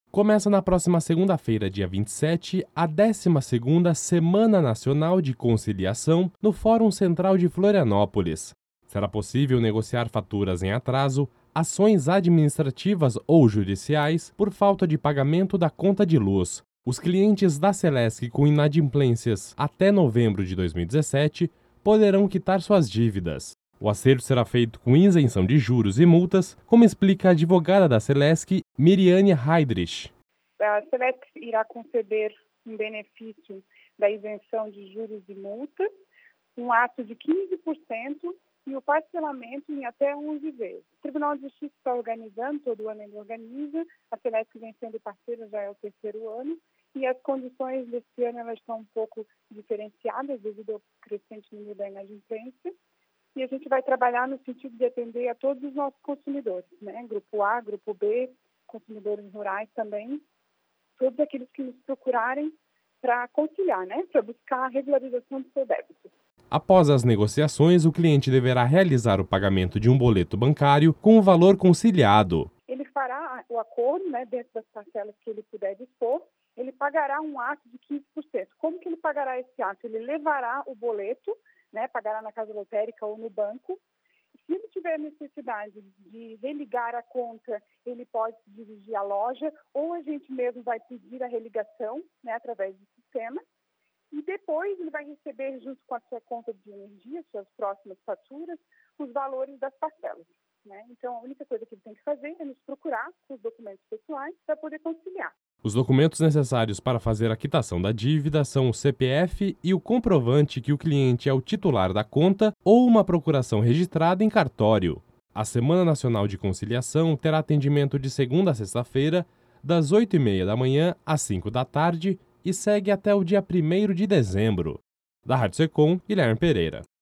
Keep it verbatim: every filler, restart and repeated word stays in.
Começa na próxima segunda-feira, dia vinte e sete, a décima segunda Semana Nacional de Conciliação no Fórum Central de Florianópolis. Será possível negociar faturas em atraso, ações administrativas ou judiciais por falta de pagamento da conta de luz. Os clientes da Celesc com inadimplências até novembro de dois mil e dezessete poderão quitar suas dívidas. O acerto será feito com isenção de juros e multas, como explica a advogada da Celesc, Miriane Heidrich. A Celesc irá conceder um benefício da isenção de juros e multas, um ato de quinze por cento e o parcelamento em até onze vezes. O Tribunal de Justiça está organizando, todo ano ele organiza, a Celesc vem sendo parceira, já é o terceiro ano, e as condições desse ano elas estão um pouco diferenciadas devido ao crescente número da inadimplência. E a gente vai trabalhar no sentido de atender a todos os nossos consumidores, né? Grupo A, Grupo B, consumidores rurais também, todos aqueles que nos procurarem para conciliar, né? Para buscar a regularização do seu débito. Após as negociações, o cliente deverá realizar o pagamento de um boleto bancário com o valor conciliado. Ele fará o acordo, né, dentro das parcelas que ele puder dispor, ele pagará um ato de quinze por cento. Como que ele pagará esse ato? Ele levará o boleto, né, pagará na casa lotérica ou no banco. Se ele tiver necessidade de religar a conta, ele pode se dirigir à loja ou a gente mesmo vai pedir a religação, né, através do sistema. E depois ele vai receber, junto com a sua conta de energia, suas próximas faturas, os valores das parcelas, né? Então, a única coisa que ele tem que fazer é nos procurar com os documentos pessoais para poder conciliar. Os documentos necessários para fazer a quitação da dívida são o C P F e o comprovante que o cliente é o titular da conta ou uma procuração registrada em cartório. A Semana Nacional de Conciliação terá atendimento de segunda a sexta-feira, das oito e meia da manhã às cinco da tarde, e segue até o dia primeiro de dezembro. Da Rádio Secom, Guilherme Pereira.